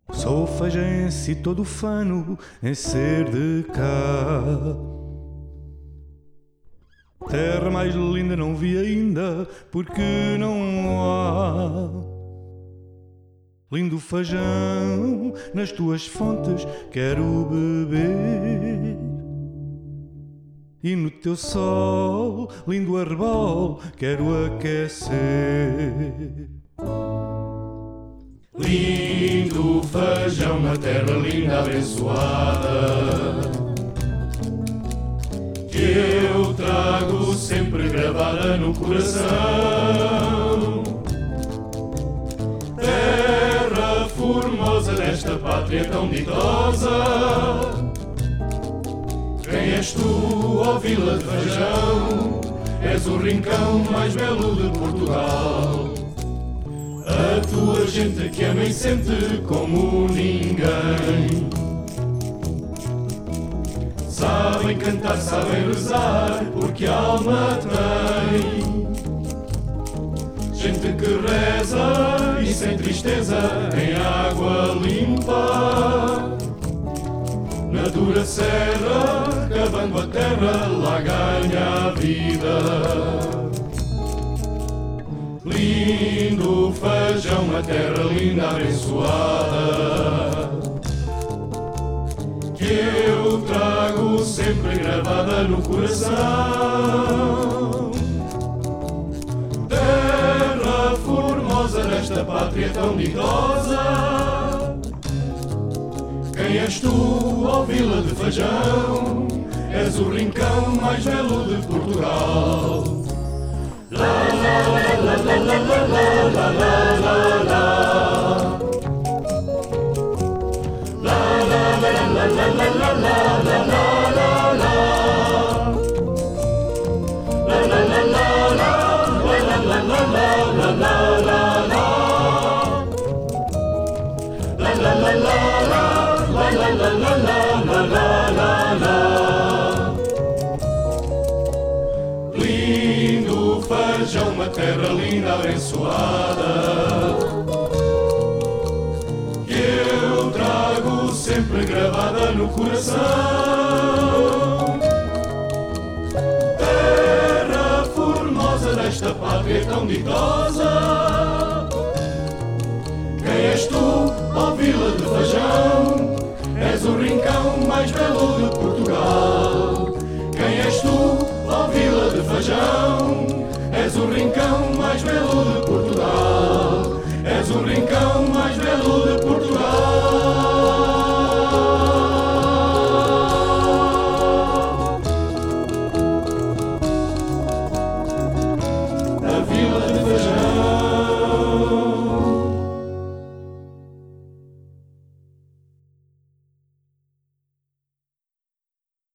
Sou fejense e todo fano em ser de cá. Terra mais linda não vi ainda, porque não há. Lindo feijão, nas tuas fontes quero beber. E no teu sol, lindo arbol, quero aquecer. Lindo feijão na terra linda abençoada, que eu trago sempre gravada no coração. Terra formosa desta pátria tão ditosa, quem és tu, ó Vila de Feijão? És o rincão mais belo de Portugal. A tua gente que ama e sente como ninguém, sabem cantar, sabem rezar, porque a alma tem. Gente que reza e sem tristeza em água limpa, na dura serra, cavando a terra, lá ganha a vida. Lindo feijão na terra linda abençoada, que eu trago sempre gravada no coração. Terra formosa desta pátria tão ditosa, quem és tu, ó Vila de Feijão? És o rincão mais belo de Portugal. La la la la la la la la la la. La la la la la la la la la la la la. La la la la la la la la la la la la. La la la la la la la la la la la la. Lindo feijão, uma terra linda abençoada, que eu trago sempre gravada no coração. Terra formosa desta pátria tão ditosa, quem és tu, ó Vila de Feijão? És o rincão mais belo de Portugal. Quem és tu, ó Vila de Feijão? És o rincão mais belo de